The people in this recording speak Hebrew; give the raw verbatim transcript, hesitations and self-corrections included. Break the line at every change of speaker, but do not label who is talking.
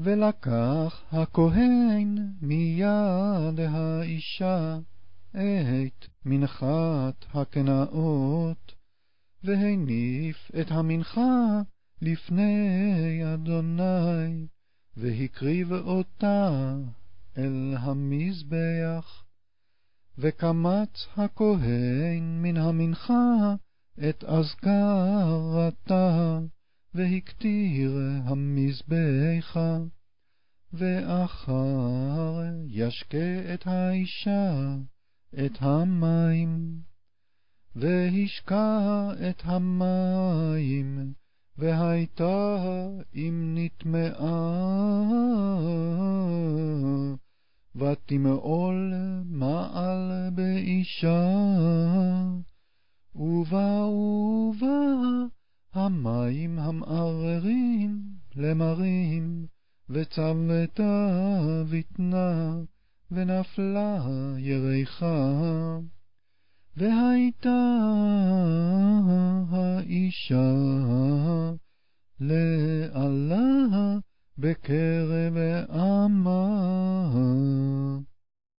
ולקח הכהן מיד האישה את מנחת הקנאות, והניף את המנחה לפני אדוני, והקריב אותה אל המזבח. וקמץ הכהן מן המנחה את אזכרתה, והקטיר המזבחה. ואחר ישקה את האישה את המים, והשקה את המים, והייתה אם נטמעה, ותמעול מעל באישה, ובאו בה המים המעררים למרים, וצוותה ויתנה, ונפלה ירחה. והייתה האישה לעלה בקרב עמה.